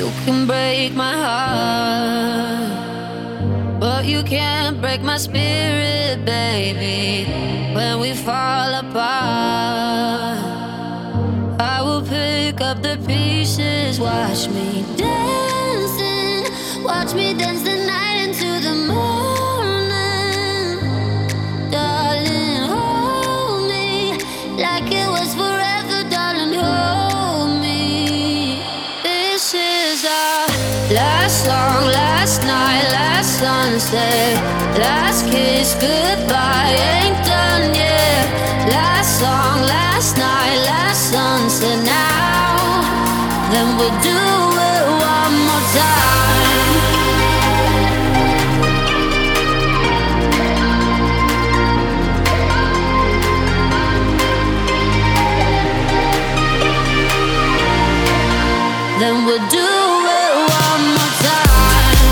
You can break my heart, but you can't break my spirit, baby. When we fall apart, I will pick up the pieces. Watch me dancing, watch me dance the night into the morning. Darling, hold me like it was forever, darling, hold me. This is our last song, last night, last sunset, last kiss, goodbye, ain't done yet. Last song, last night, last sunset. Now, then we'll do it one more time. Then we'll do it one more time.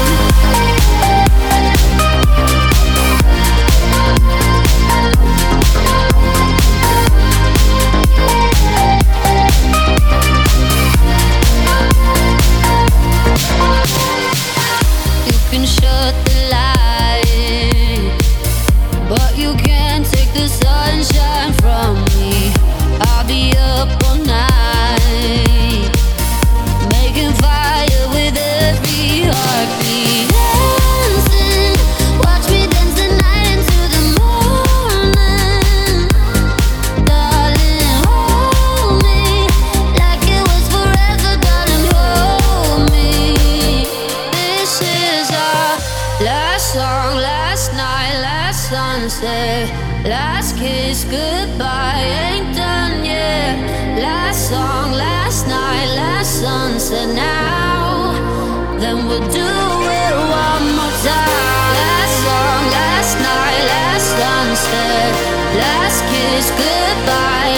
You can shut the light, but you can't take the sunshine from me. I'll be up all night, making fire with every heartbeat. Dancing, watch me dance the night into the morning. Darling, hold me like it was forever, darling, hold me. This is our last song, last night, last sunset, last kiss, goodbye, ain't done yet. Last song, last night, last sunset. Now, then we'll do it one more time. Last song, last night, last sunset, last kiss, goodbye,